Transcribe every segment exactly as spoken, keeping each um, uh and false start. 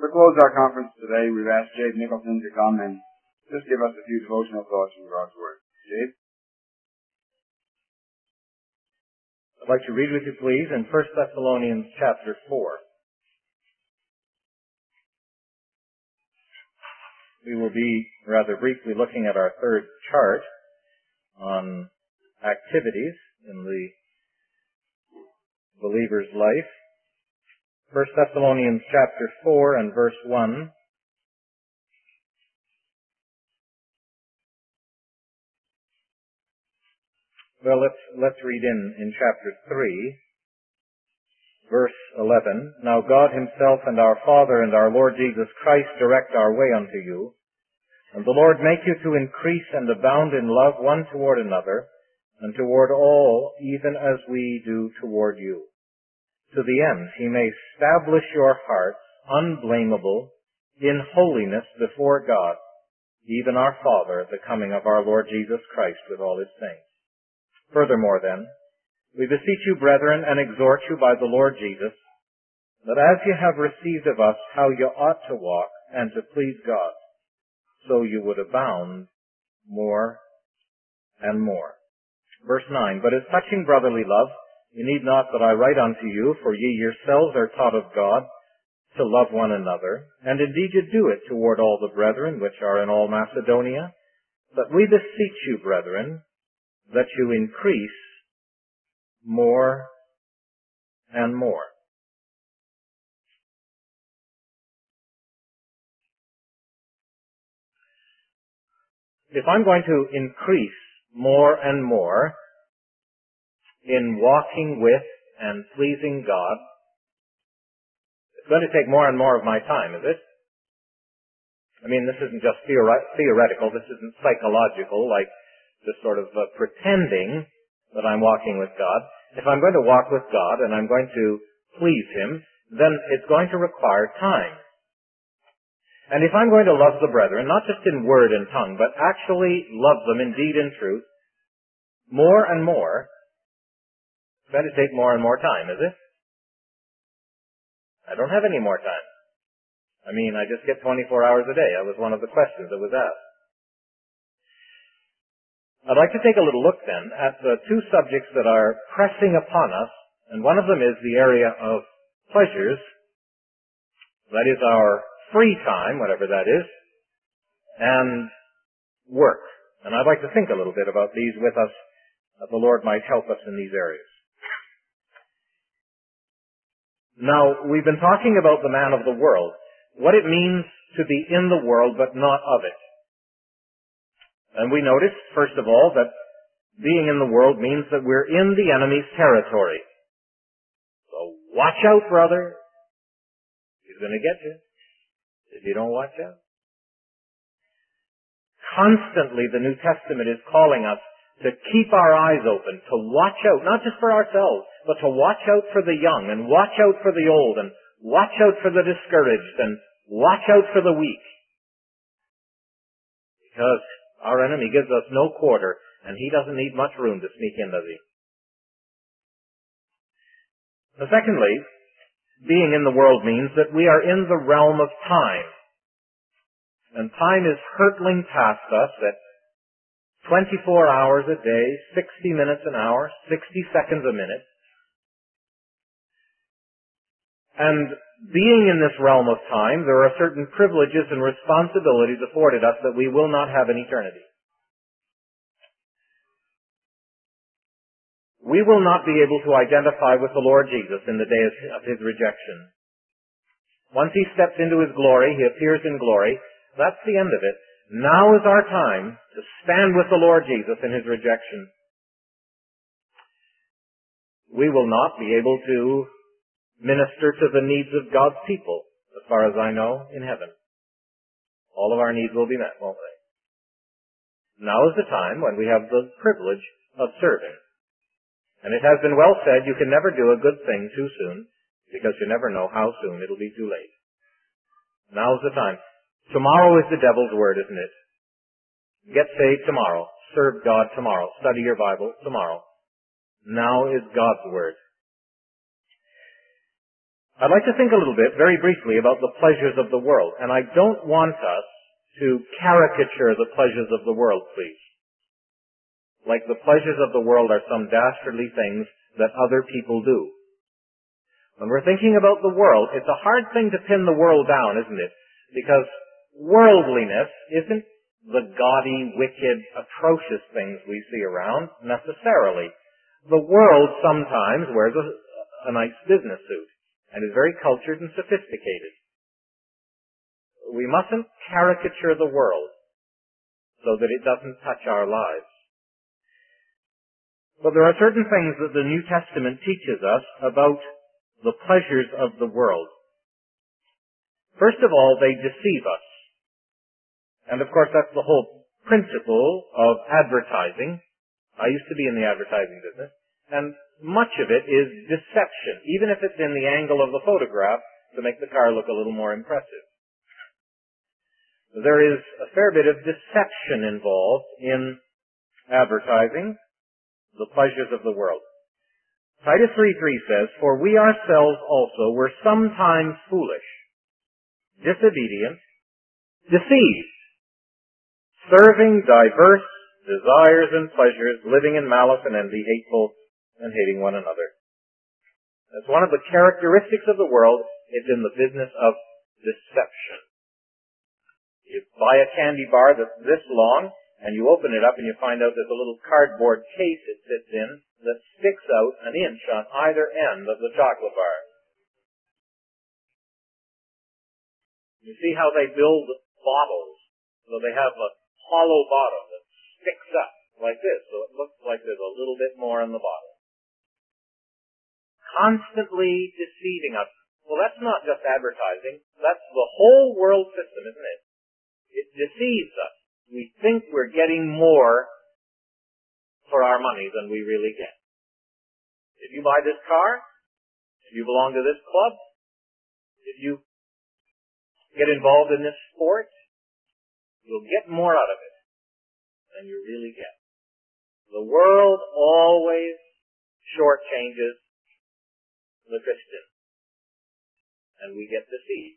To close our conference today, we've asked Jabe Nicholson to come and just give us a few devotional thoughts from God's Word. Jabe? I'd like to read with you, please, in First Thessalonians chapter four. We will be rather briefly looking at our third chart on activities in the believer's life. First Thessalonians chapter four and verse one. Well, let's, let's read in, in chapter three, verse eleven. Now God himself and our Father and our Lord Jesus Christ direct our way unto you, and the Lord make you to increase and abound in love one toward another, and toward all, even as we do toward you. To the end he may establish your hearts unblameable in holiness before God, even our Father, at the coming of our Lord Jesus Christ with all his saints. Furthermore then, we beseech you, brethren, and exhort you by the Lord Jesus, that as you have received of us how you ought to walk and to please God, so you would abound more and more. Verse nine, but as touching brotherly love, you need not that I write unto you, for ye yourselves are taught of God to love one another, and indeed you do it toward all the brethren which are in all Macedonia. But we beseech you, brethren, that you increase more and more. If I'm going to increase more and more in walking with and pleasing God, it's going to take more and more of my time, is it? I mean, this isn't just theori- theoretical, this isn't psychological, like just sort of uh, pretending that I'm walking with God. If I'm going to walk with God and I'm going to please him, then it's going to require time. And if I'm going to love the brethren, not just in word and tongue, but actually love them indeed in truth, more and more, it's going to take more and more time, is it? I don't have any more time. I mean, I just get twenty-four hours a day. That was one of the questions that was asked. I'd like to take a little look then at the two subjects that are pressing upon us, and one of them is the area of pleasures. That is our free time, whatever that is, and work. And I'd like to think a little bit about these with us, that the Lord might help us in these areas. Now, we've been talking about the man of the world, what it means to be in the world but not of it. And we noticed, first of all, that being in the world means that we're in the enemy's territory. So watch out, brother. He's going to get you if you don't watch out. Constantly, the New Testament is calling us to keep our eyes open, to watch out, not just for ourselves, but to watch out for the young, and watch out for the old, and watch out for the discouraged, and watch out for the weak. Because our enemy gives us no quarter, and he doesn't need much room to sneak in, does he? Now, secondly, being in the world means that we are in the realm of time. And time is hurtling past us at twenty-four hours a day, sixty minutes an hour, sixty seconds a minute. And being in this realm of time, there are certain privileges and responsibilities afforded us that we will not have in eternity. We will not be able to identify with the Lord Jesus in the day of his rejection. Once he steps into his glory, he appears in glory, that's the end of it. Now is our time to stand with the Lord Jesus in his rejection. We will not be able to minister to the needs of God's people, as far as I know, in heaven. All of our needs will be met, won't they? Now is the time when we have the privilege of serving. And it has been well said, you can never do a good thing too soon, because you never know how soon it'll be too late. Now is the time. Tomorrow is the devil's word, isn't it? Get saved tomorrow. Serve God tomorrow. Study your Bible tomorrow. Now is God's word. I'd like to think a little bit, very briefly, about the pleasures of the world. And I don't want us to caricature the pleasures of the world, please. Like the pleasures of the world are some dastardly things that other people do. When we're thinking about the world, it's a hard thing to pin the world down, isn't it? Because worldliness isn't the gaudy, wicked, atrocious things we see around, necessarily. The world sometimes wears a, a nice business suit and is very cultured and sophisticated. We mustn't caricature the world so that it doesn't touch our lives. But there are certain things that the New Testament teaches us about the pleasures of the world. First of all, they deceive us. And of course, that's the whole principle of advertising. I used to be in the advertising business, and much of it is deception, even if it's in the angle of the photograph to make the car look a little more impressive. There is a fair bit of deception involved in advertising the pleasures of the world. Titus three three says, "For we ourselves also were sometimes foolish, disobedient, deceived, serving diverse desires and pleasures, living in malice and envy, hateful and hating one another." That's one of the characteristics of the world. It's in the business of deception. You buy a candy bar that's this long, and you open it up and you find out there's a little cardboard case it sits in that sticks out an inch on either end of the chocolate bar. You see how they build bottles. So they have a hollow bottom that sticks up like this, so it looks like there's a little bit more in the bottle. Constantly deceiving us. Well, that's not just advertising. That's the whole world system, isn't it? It deceives us. We think we're getting more for our money than we really get. If you buy this car, if you belong to this club, if you get involved in this sport, you'll get more out of it than you really get. The world always shortchanges the Christian, and we get deceived.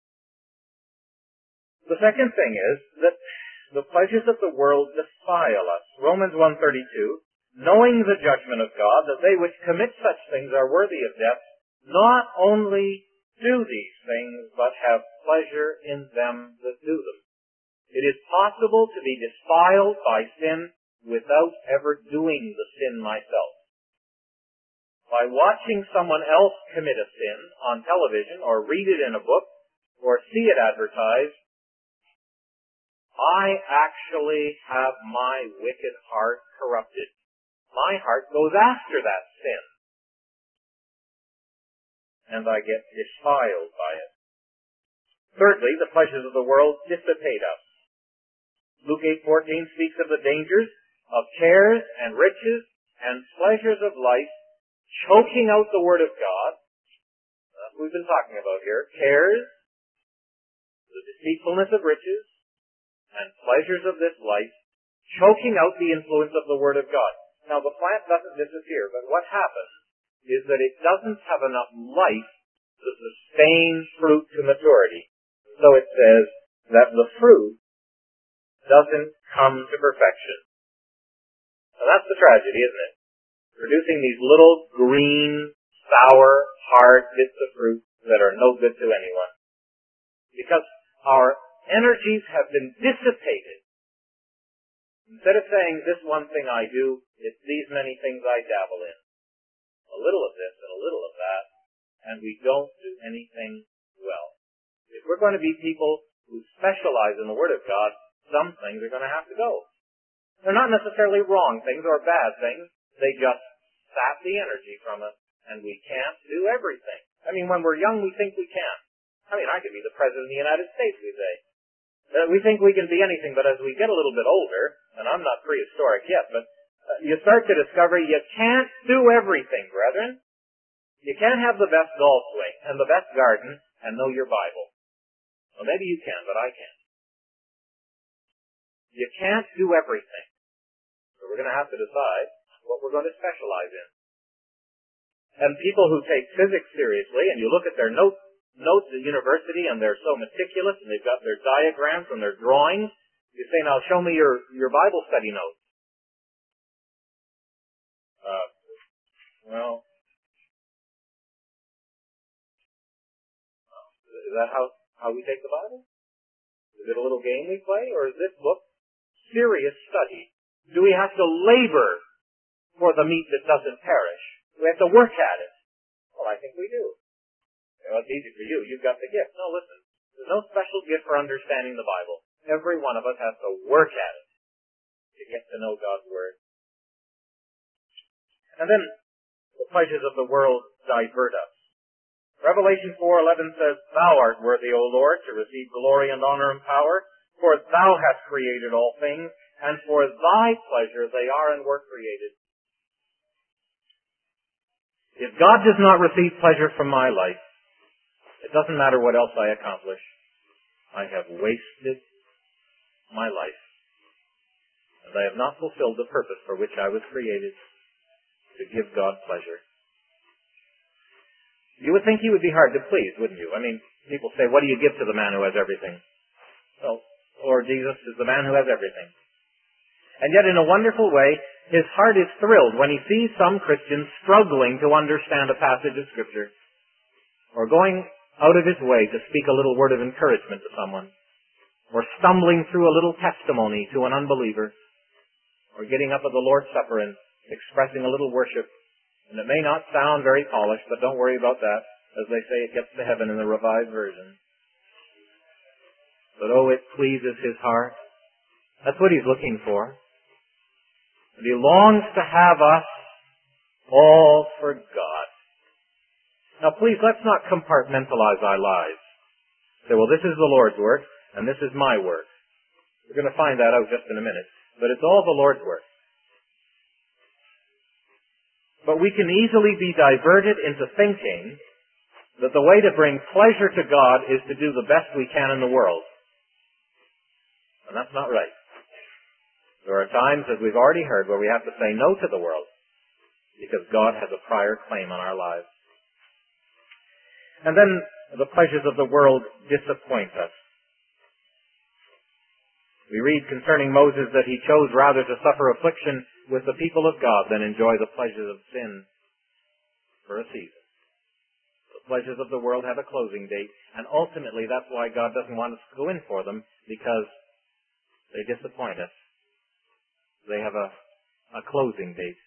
The second thing is that the pleasures of the world defile us. Romans one thirty-two, "Knowing the judgment of God, that they which commit such things are worthy of death, not only do these things, but have pleasure in them that do them." It is possible to be defiled by sin without ever doing the sin myself. By watching someone else commit a sin on television, or read it in a book, or see it advertised, I actually have my wicked heart corrupted. My heart goes after that sin, and I get defiled by it. Thirdly, the pleasures of the world dissipate us. Luke eight fourteen speaks of the dangers of cares and riches and pleasures of life choking out the Word of God. That's what we've been talking about here. Cares, the deceitfulness of riches, and pleasures of this life choking out the influence of the Word of God. Now, the plant doesn't disappear, but what happens is that it doesn't have enough life to sustain fruit to maturity. So it says that the fruit doesn't come to perfection. Now, that's the tragedy, isn't it? Producing these little green, sour, hard bits of fruit that are no good to anyone. Because our energies have been dissipated. Instead of saying, this one thing I do, it's these many things I dabble in. A little of this and a little of that, and we don't do anything well. If we're going to be people who specialize in the Word of God, some things are going to have to go. They're not necessarily wrong things or bad things. They just sap the energy from us, and we can't do everything. I mean, when we're young, we think we can. I mean, I could be the President of the United States, we say. Uh, we think we can be anything, but as we get a little bit older, and I'm not prehistoric yet, but uh, you start to discover you can't do everything, brethren. You can't have the best golf swing and the best garden and know your Bible. Well, maybe you can, but I can't. You can't do everything. So we're going to have to decide what we're going to specialize in. And people who take physics seriously, and you look at their note, notes at university, and they're so meticulous, and they've got their diagrams and their drawings, you say, now show me your, your Bible study notes. Uh, well, is that how, how we take the Bible? Is it a little game we play, or is this book serious study? Do we have to labor for the meat that doesn't perish? Do we have to work at it? Well, I think we do. Well, it's easy for you. You've got the gift. No, listen. There's no special gift for understanding the Bible. Every one of us has to work at it to get to know God's Word. And then the pleasures of the world divert us. Revelation four eleven says, Thou art worthy, O Lord, to receive glory and honor and power, for Thou hast created all things, and for Thy pleasure they are and were created. If God does not receive pleasure from my life, it doesn't matter what else I accomplish. I have wasted my life, and I have not fulfilled the purpose for which I was created, to give God pleasure. You would think He would be hard to please, wouldn't you? I mean, people say, what do you give to the man who has everything? Well, Lord Jesus is the man who has everything. And yet, in a wonderful way, His heart is thrilled when He sees some Christians struggling to understand a passage of Scripture, or going out of His way to speak a little word of encouragement to someone, or stumbling through a little testimony to an unbeliever, or getting up at the Lord's Supper and expressing a little worship. And it may not sound very polished, but don't worry about that. As they say, it gets to heaven in the Revised Version. But oh, it pleases His heart. That's what He's looking for. And He longs to have us all for God. Now please, let's not compartmentalize our lives. Say, well, this is the Lord's work, and this is my work. We're going to find that out just in a minute. But it's all the Lord's work. But we can easily be diverted into thinking that the way to bring pleasure to God is to do the best we can in the world. And that's not right. There are times, as we've already heard, where we have to say no to the world because God has a prior claim on our lives. And then the pleasures of the world disappoint us. We read concerning Moses that he chose rather to suffer affliction with the people of God than enjoy the pleasures of sin for a season. The pleasures of the world have a closing date, and ultimately that's why God doesn't want us to go in for them, because they disappoint us. They have a, a closing date.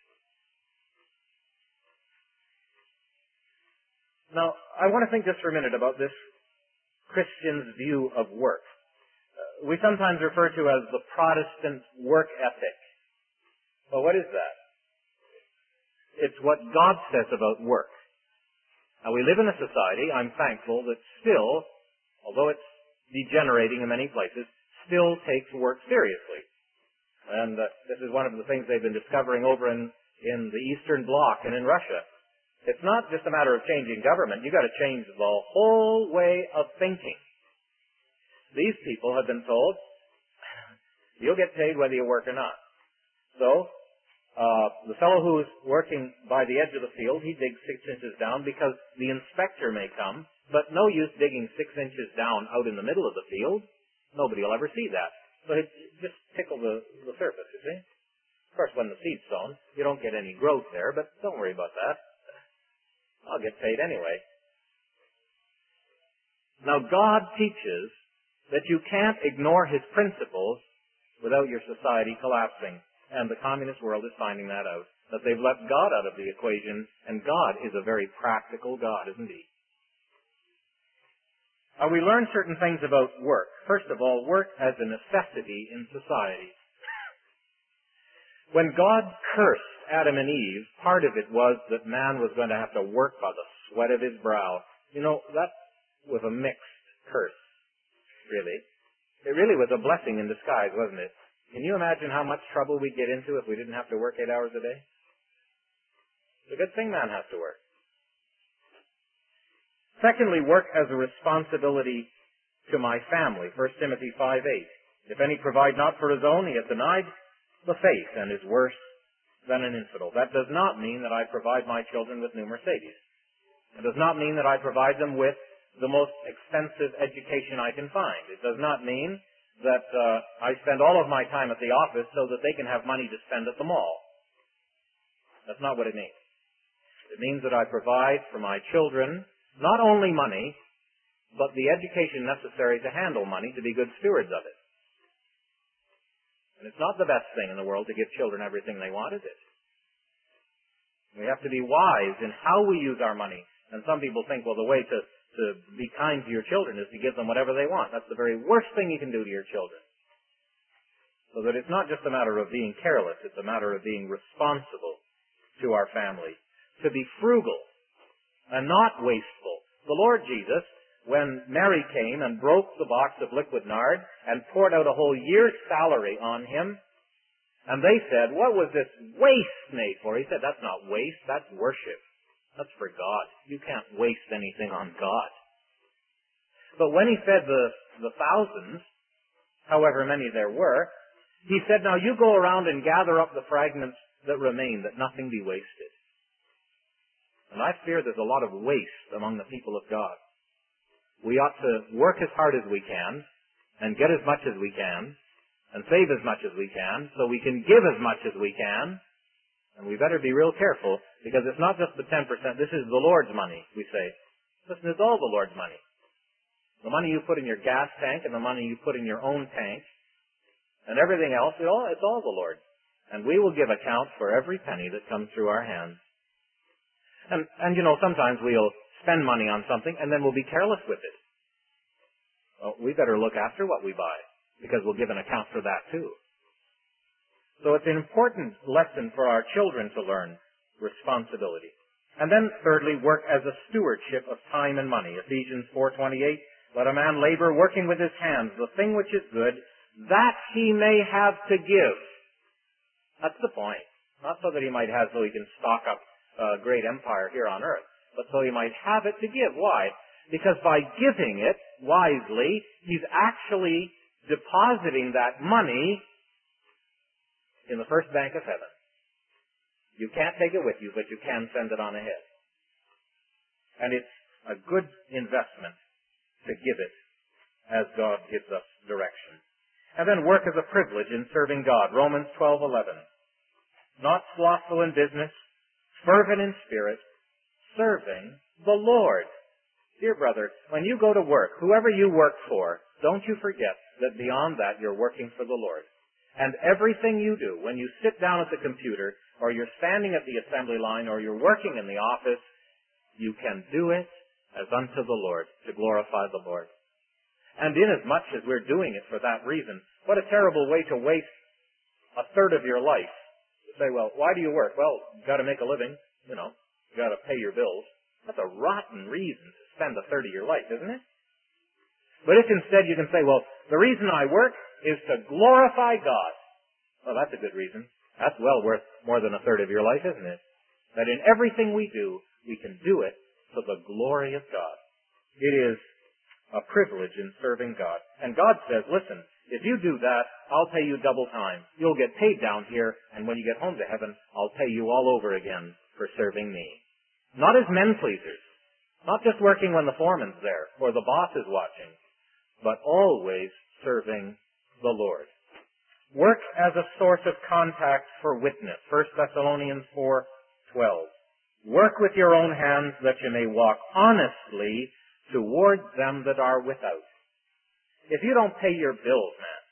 Now, I want to think just for a minute about this Christian's view of work. Uh, we sometimes refer to as the Protestant work ethic. Well, what is that? It's what God says about work. Now, we live in a society, I'm thankful, that still, although it's degenerating in many places, still takes work seriously. And uh, this is one of the things they've been discovering over in, in the Eastern Bloc and in Russia. It's not just a matter of changing government. You've got to change the whole way of thinking. These people have been told, you'll get paid whether you work or not. So, uh, the fellow who's working by the edge of the field, he digs six inches down because the inspector may come, but no use digging six inches down out in the middle of the field. Nobody will ever see that. So it just tickle the, the surface, you see. Of course, when the seed's sown, you don't get any growth there, but don't worry about that. I'll get paid anyway. Now, God teaches that you can't ignore His principles without your society collapsing. And the communist world is finding that out. That they've left God out of the equation, and God is a very practical God, isn't He? Now, we learn certain things about work. First of all, work as a necessity in society. When God cursed Adam and Eve, part of it was that man was going to have to work by the sweat of his brow. You know, that was a mixed curse, really. It really was a blessing in disguise, wasn't it? Can you imagine how much trouble we'd get into if we didn't have to work eight hours a day? It's a good thing man has to work. Secondly, work as a responsibility to my family. First Timothy five eight. If any provide not for his own, he hath denied the faith and is worse than an infidel. That does not mean that I provide my children with new Mercedes. It does not mean that I provide them with the most expensive education I can find. It does not mean that uh, I spend all of my time at the office so that they can have money to spend at the mall. That's not what it means. It means that I provide for my children not only money, but the education necessary to handle money, to be good stewards of it. And it's not the best thing in the world to give children everything they want, is it? We have to be wise in how we use our money. And some people think, well, the way to, to be kind to your children is to give them whatever they want. That's the very worst thing you can do to your children. So that it's not just a matter of being careless, it's a matter of being responsible to our family. To be frugal and not wasteful. The Lord Jesus, when Mary came and broke the box of liquid nard and poured out a whole year's salary on him, and they said, what was this waste made for? He said, that's not waste, that's worship. That's for God. You can't waste anything on God. But when he fed the, the thousands, however many there were, he said, now you go around and gather up the fragments that remain, that nothing be wasted. And I fear there's a lot of waste among the people of God. We ought to work as hard as we can, and get as much as we can, and save as much as we can, so we can give as much as we can. And we better be real careful, because it's not just the ten percent. This is the Lord's money, we say. Listen, it's all the Lord's money. The money you put in your gas tank, and the money you put in your own tank, and everything else, it all, it's all the Lord's. And we will give account for every penny that comes through our hands. And, and you know, sometimes we'll spend money on something, and then we'll be careless with it. Well, we better look after what we buy, because we'll give an account for that too. So it's an important lesson for our children to learn, responsibility. And then thirdly, work as a stewardship of time and money. Ephesians four twenty-eight, let a man labor working with his hands, the thing which is good, that he may have to give. That's the point. Not so that he might have so he can stock up a great empire here on earth, but so he might have it to give. Why? Because by giving it wisely, he's actually depositing that money in the first bank of heaven. You can't take it with you, but you can send it on ahead. And it's a good investment to give it as God gives us direction. And then work as a privilege in serving God. Romans twelve eleven. Not slothful in business, fervent in spirit, serving the Lord. Dear brother, when you go to work, whoever you work for, don't you forget that beyond that you're working for the Lord. And everything you do, when you sit down at the computer, or you're standing at the assembly line, or you're working in the office, you can do it as unto the Lord, to glorify the Lord. And inasmuch as we're doing it for that reason, what a terrible way to waste a third of your life. To say, well, why do you work? Well, you've got to make a living, you know, you've got to pay your bills. That's a rotten reason to spend a third of your life, isn't it? But if instead you can say, well, the reason I work is to glorify God. Well, that's a good reason. That's well worth more than a third of your life, isn't it? That in everything we do, we can do it for the glory of God. It is a privilege in serving God. And God says, listen, if you do that, I'll pay you double time. You'll get paid down here, and when you get home to heaven, I'll pay you all over again for serving me. Not as men pleasers. Not just working when the foreman's there, or the boss is watching, but always serving the Lord. Work as a source of contact for witness. First Thessalonians four twelve. Work with your own hands that you may walk honestly towards them that are without. If you don't pay your bills, man,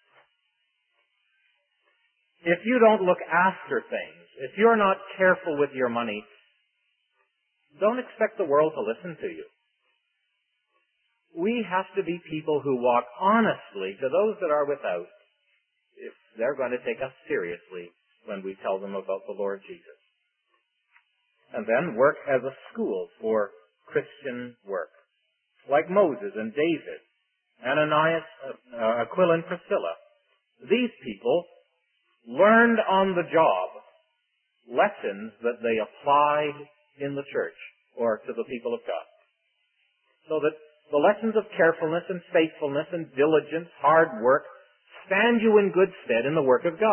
if you don't look after things, if you're not careful with your money, don't expect the world to listen to you. We have to be people who walk honestly to those that are without if they're going to take us seriously when we tell them about the Lord Jesus. And then work as a school for Christian work. Like Moses and David, Ananias, uh, Aquila and Priscilla. These people learned on the job lessons that they applied in the church or to the people of God. So that the lessons of carefulness and faithfulness and diligence, hard work, stand you in good stead in the work of God.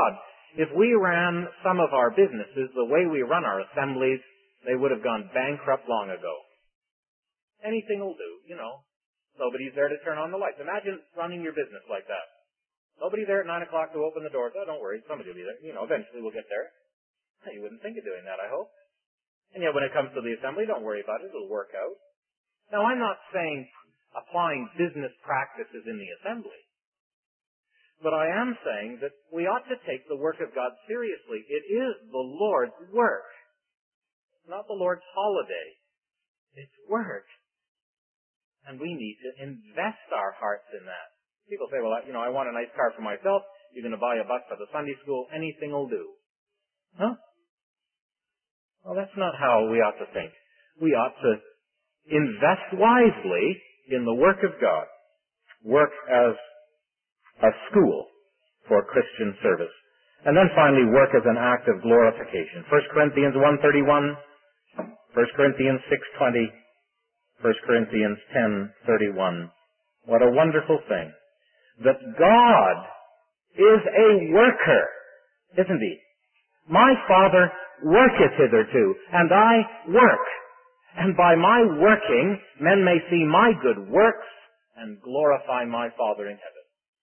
if we ran some of our businesses the way we run our assemblies, they would have gone bankrupt long ago. Anything will do, you know. Nobody's there to turn on the lights. Imagine running your business like that. Nobody there at nine o'clock to open the doors. Oh, don't worry, somebody will be there. You know, eventually we'll get there. You wouldn't think of doing that, I hope. And yet when it comes to the assembly, don't worry about it. It'll work out. Now, I'm not saying applying business practices in the assembly. But I am saying that we ought to take the work of God seriously. It is the Lord's work. It's not the Lord's holiday. It's work. And we need to invest our hearts in that. People say, well, you know, I want a nice car for myself. You're going to buy a bus for the Sunday school. Anything will do. Huh? Well, that's not how we ought to think. We ought to invest wisely in the work of God. Work as a school for Christian service. And then finally, work as an act of glorification. First Corinthians one thirty-one, First Corinthians six twenty, First Corinthians ten thirty-one. What a wonderful thing. That God is a worker, isn't He? My Father worketh hitherto, and I work. And by my working, men may see my good works and glorify my Father in heaven.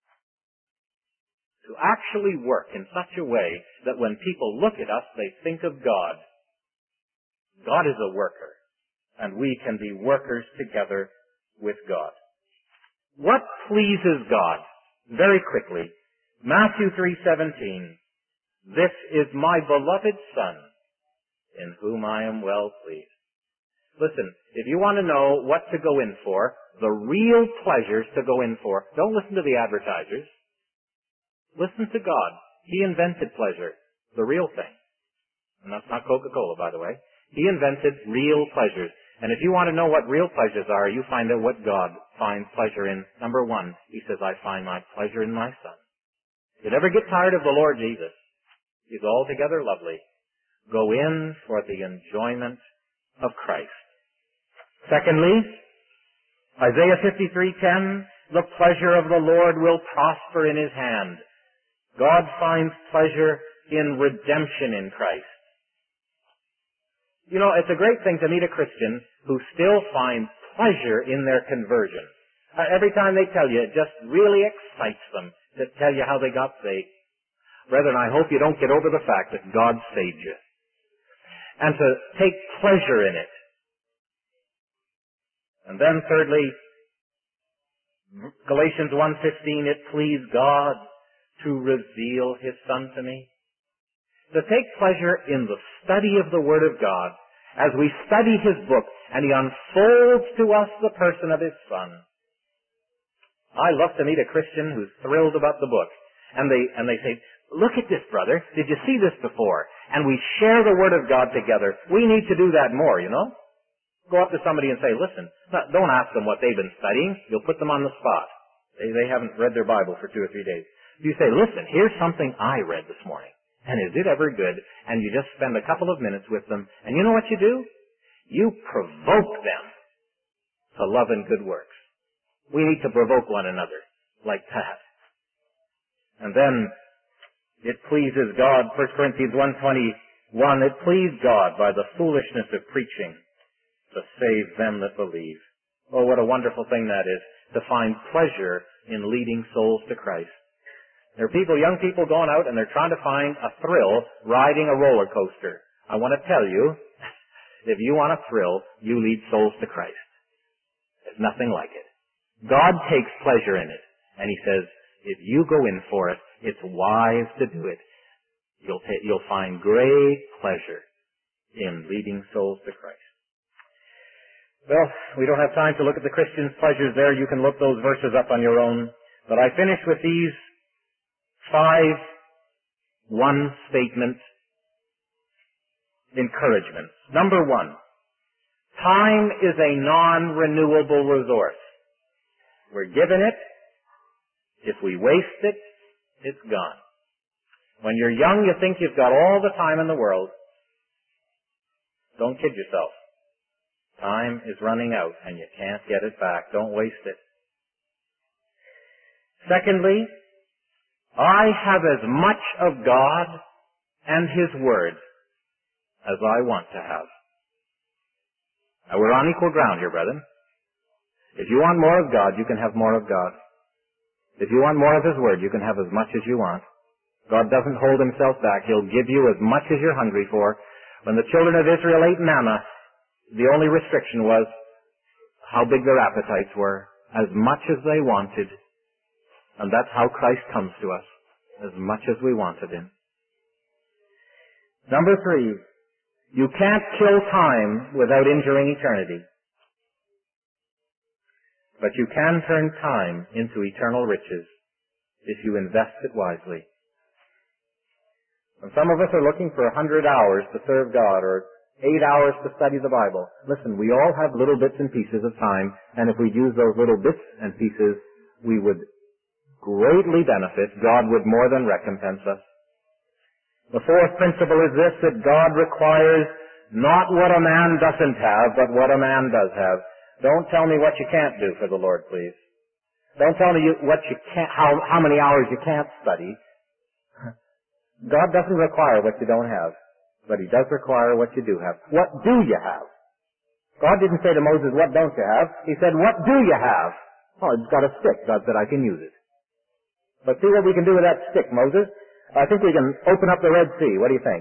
To actually work in such a way that when people look at us, they think of God. God is a worker, and we can be workers together with God. What pleases God? Very quickly, Matthew three seventeen. This is my beloved Son, in whom I am well pleased. Listen, if you want to know what to go in for, the real pleasures to go in for, don't listen to the advertisers. Listen to God. He invented pleasure, the real thing. And that's not Coca-Cola, by the way. He invented real pleasures. And if you want to know what real pleasures are, you find out what God finds pleasure in. Number one, He says, I find my pleasure in my Son. If you ever get tired of the Lord Jesus, He's altogether lovely. Go in for the enjoyment of Christ. Secondly, Isaiah fifty-three ten, the pleasure of the Lord will prosper in His hand. God finds pleasure in redemption in Christ. You know, it's a great thing to meet a Christian who still finds pleasure in their conversion. Uh, every time they tell you, it just really excites them to tell you how they got saved. Brethren, I hope you don't get over the fact that God saved you. And to take pleasure in it. And then thirdly, Galatians one fifteen, it pleased God to reveal His Son to me. To take pleasure in the study of the Word of God as we study His book and He unfolds to us the person of His Son. I love to meet a Christian who's thrilled about the book. And they, and they say, look at this, brother. Did you see this before? And we share the Word of God together. We need to do that more, you know? Go up to somebody and say, listen, don't ask them what they've been studying. You'll put them on the spot. They, they haven't read their Bible for two or three days. You say, listen, here's something I read this morning. And is it ever good? And you just spend a couple of minutes with them. And you know what you do? You provoke them to love and good works. We need to provoke one another like that. And then it pleases God, First Corinthians one twenty-one, it pleased God by the foolishness of preaching to save them that believe. Oh, what a wonderful thing that is, to find pleasure in leading souls to Christ. There are people, young people going out and they're trying to find a thrill riding a roller coaster. I want to tell you, if you want a thrill, you lead souls to Christ. There's nothing like it. God takes pleasure in it. And He says, if you go in for it, it's wise to do it. You'll, ta- you'll find great pleasure in leading souls to Christ. Well, we don't have time to look at the Christian's pleasures there. You can look those verses up on your own. But I finish with these five one-statement encouragements. Number one, time is a non-renewable resource. We're given it. If we waste it, it's gone. When you're young, you think you've got all the time in the world. Don't kid yourself. Time is running out and you can't get it back. Don't waste it. Secondly, I have as much of God and His Word as I want to have. Now, we're on equal ground here, brethren. If you want more of God, you can have more of God. If you want more of His Word, you can have as much as you want. God doesn't hold Himself back. He'll give you as much as you're hungry for. When the children of Israel ate manna, the only restriction was how big their appetites were, as much as they wanted. And that's how Christ comes to us, as much as we wanted Him. Number three, you can't kill time without injuring eternity. But you can turn time into eternal riches if you invest it wisely. And some of us are looking for a hundred hours to serve God, or eight hours to study the Bible. Listen, we all have little bits and pieces of time, and if we'd use those little bits and pieces, we would greatly benefit. God would more than recompense us. The fourth principle is this, that God requires not what a man doesn't have, but what a man does have. Don't tell me what you can't do for the Lord, please. Don't tell me you, what you can't, how, how many hours you can't study. God doesn't require what you don't have, but He does require what you do have. What do you have? God didn't say to Moses, what don't you have? He said, what do you have? Oh, it's got a stick. God said, I can use it. But see what we can do with that stick, Moses? I think we can open up the Red Sea. What do you think?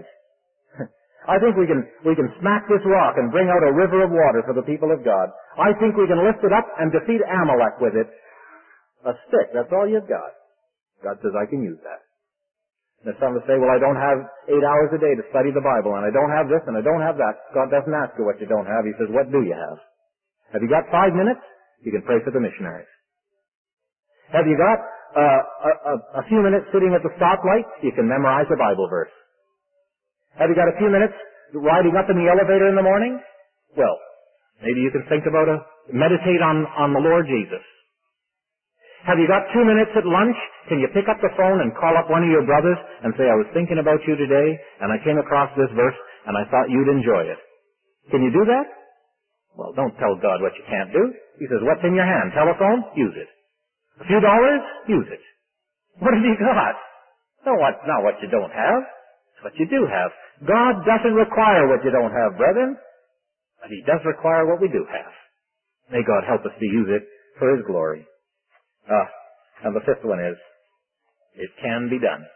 I think we can, we can smack this rock and bring out a river of water for the people of God. I think we can lift it up and defeat Amalek with it. A stick, that's all you've got. God says, I can use that. And if some of us say, well, I don't have eight hours a day to study the Bible, and I don't have this, and I don't have that. God doesn't ask you what you don't have. He says, what do you have? Have you got five minutes? You can pray for the missionaries. Have you got uh, a, a, a few minutes sitting at the stoplight? You can memorize a Bible verse. Have you got a few minutes riding up in the elevator in the morning? Well, maybe you can think about a, meditate on, on the Lord Jesus. Have you got two minutes at lunch? Can you pick up the phone and call up one of your brothers and say, I was thinking about you today, and I came across this verse, and I thought you'd enjoy it. Can you do that? Well, don't tell God what you can't do. He says, what's in your hand? Telephone? Use it. A few dollars? Use it. What have you got? No, what, not what you don't have. It's what you do have. God doesn't require what you don't have, brethren, but He does require what we do have. May God help us to use it for His glory. Ah, and the fifth one is, it can be done.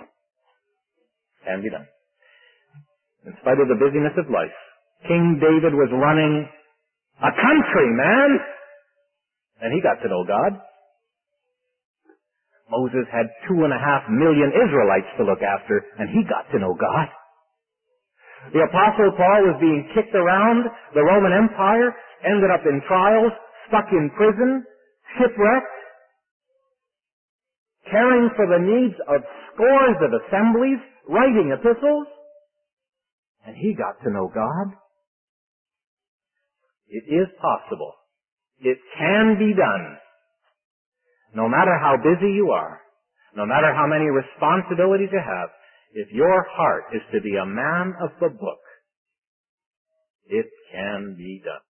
Can be done. In spite of the busyness of life, King David was running a country, man! And he got to know God. Moses had two and a half million Israelites to look after, and he got to know God. The Apostle Paul was being kicked around the Roman Empire, ended up in trials, stuck in prison, shipwrecked, caring for the needs of scores of assemblies, writing epistles, and he got to know God. It is possible. It can be done. No matter how busy you are, no matter how many responsibilities you have, if your heart is to be a man of the book, it can be done.